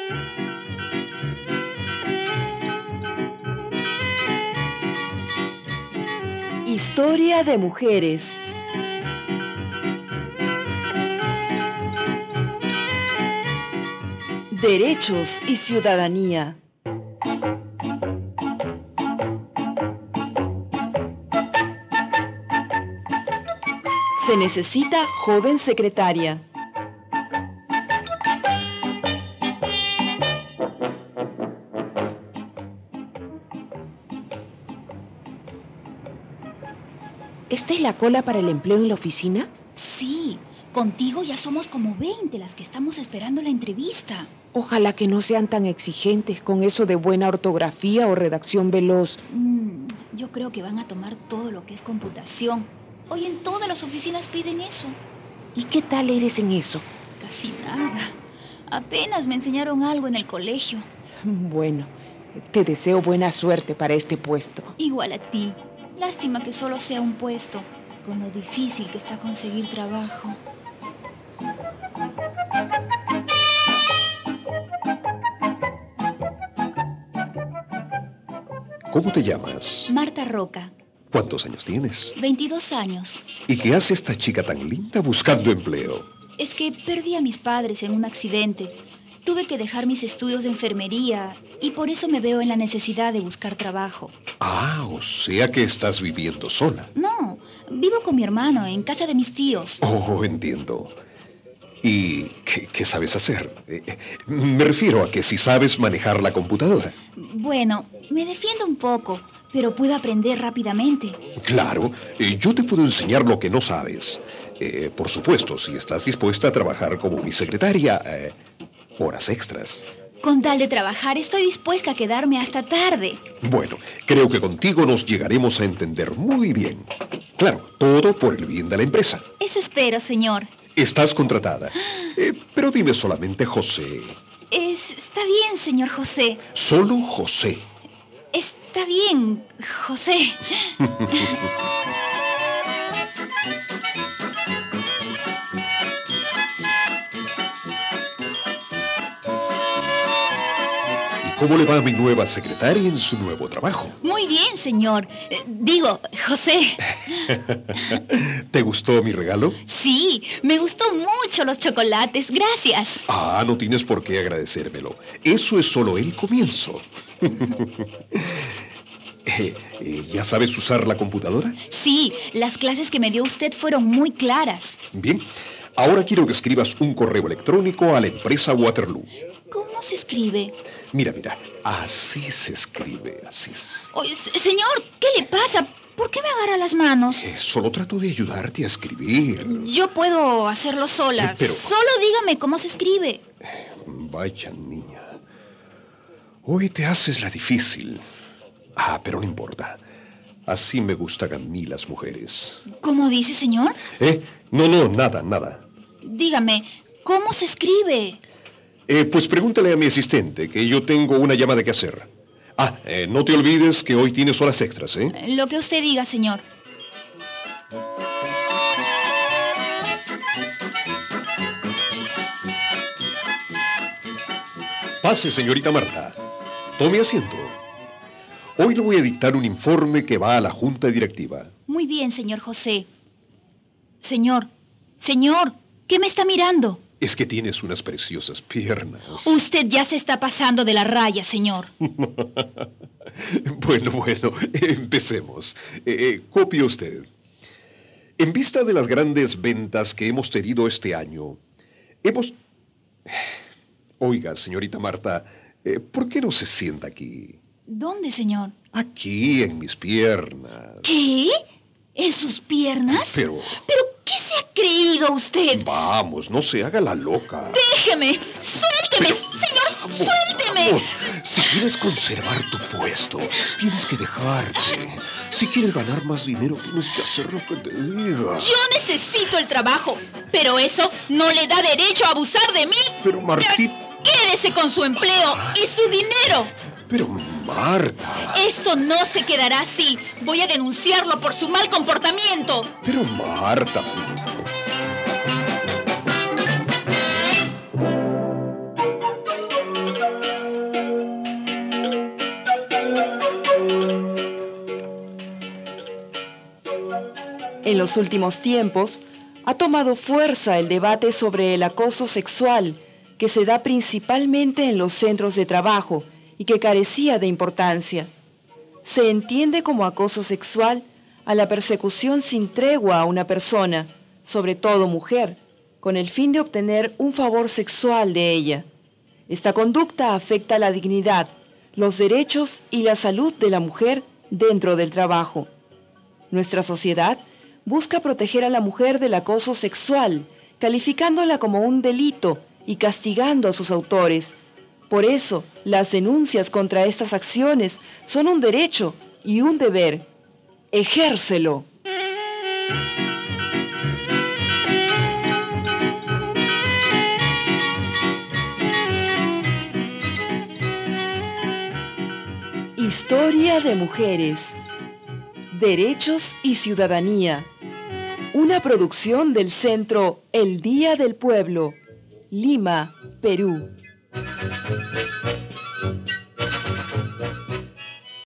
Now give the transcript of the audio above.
Historia de mujeres. Derechos y ciudadanía. Se necesita joven secretaria. ¿Esta es la cola para el empleo en la oficina? Sí, contigo ya somos como 20 las que estamos esperando la entrevista. Ojalá que no sean tan exigentes con eso de buena ortografía o redacción veloz. Yo creo que van a tomar todo lo que es computación. Hoy en todas las oficinas piden eso. ¿Y qué tal eres en eso? Casi nada. Apenas me enseñaron algo en el colegio. Bueno, te deseo buena suerte para este puesto. Igual a ti. Lástima que solo sea un puesto, con lo difícil que está conseguir trabajo. ¿Cómo te llamas? Marta Roca. ¿Cuántos años tienes? 22 años. ¿Y qué hace esta chica tan linda buscando empleo? Es que perdí a mis padres en un accidente. Tuve que dejar mis estudios de enfermería y por eso me veo en la necesidad de buscar trabajo. Ah, o sea que estás viviendo sola. No, vivo con mi hermano en casa de mis tíos. Oh, entiendo. ¿Y qué sabes hacer? Me refiero a que si sabes manejar la computadora. Bueno, me defiendo un poco, pero puedo aprender rápidamente. Claro, yo te puedo enseñar lo que no sabes. Por supuesto, si estás dispuesta a trabajar como mi secretaria, horas extras. Con tal de trabajar, estoy dispuesta a quedarme hasta tarde. Bueno, creo que contigo nos llegaremos a entender muy bien. Claro, todo por el bien de la empresa. Eso espero, señor. Estás contratada. Pero dime solamente José. Está bien, señor José. Solo José. Está bien, José. ¿Cómo le va a mi nueva secretaria en su nuevo trabajo? Muy bien, señor. Digo, José. ¿Te gustó mi regalo? Sí, me gustó mucho los chocolates. Gracias. Ah, no tienes por qué agradecérmelo. Eso es solo el comienzo. ¿Ya sabes usar la computadora? Sí, las clases que me dio usted fueron muy claras. Bien. Ahora quiero que escribas un correo electrónico a la empresa Waterloo. ¿Cómo se escribe? Mira, así se escribe, así. Oye, señor, ¿qué le pasa? ¿Por qué me agarra las manos? Solo trato de ayudarte a escribir. Yo puedo hacerlo sola. Pero... Solo dígame cómo se escribe. Vaya, niña. Hoy te haces la difícil. Pero no importa. Así me gustan a mí las mujeres. ¿Cómo dice, señor? No, nada. Dígame, ¿cómo se escribe? Pues pregúntale a mi asistente, que yo tengo una llamada que hacer. No te olvides que hoy tienes horas extras, ¿eh? Lo que usted diga, señor. Pase, señorita Marta. Tome asiento. Hoy le voy a dictar un informe que va a la junta directiva. Muy bien, señor José. Señor, ¿qué me está mirando? Es que tienes unas preciosas piernas. Usted ya se está pasando de la raya, señor. Bueno, empecemos. Copie usted. En vista de las grandes ventas que hemos tenido este año, Oiga, señorita Marta, ¿por qué no se sienta aquí? ¿Dónde, señor? Aquí, en mis piernas. ¿Qué? ¿En sus piernas? Pero ¿qué se ha creído usted? Vamos, no se haga la loca. ¡Déjeme! ¡Suélteme, señor! ¡Suélteme! Vamos. Si quieres conservar tu puesto, tienes que dejarte. Si quieres ganar más dinero, tienes que hacer lo que te diga. Yo necesito el trabajo, pero eso no le da derecho a abusar de mí. Pero, Martita... Quédese con su empleo y su dinero. Pero, Marta... Esto no se quedará así. Voy a denunciarlo por su mal comportamiento. Pero, Marta... En los últimos tiempos, ha tomado fuerza el debate sobre el acoso sexual, que se da principalmente en los centros de trabajo y que carecía de importancia. Se entiende como acoso sexual a la persecución sin tregua a una persona, sobre todo mujer, con el fin de obtener un favor sexual de ella. Esta conducta afecta la dignidad, los derechos y la salud de la mujer dentro del trabajo. Nuestra sociedad busca proteger a la mujer del acoso sexual, calificándola como un delito y castigando a sus autores. Por eso, las denuncias contra estas acciones son un derecho y un deber. ¡Ejércelo! Historia de mujeres. Derechos y ciudadanía. Una producción del Centro El Día del Pueblo, Lima, Perú.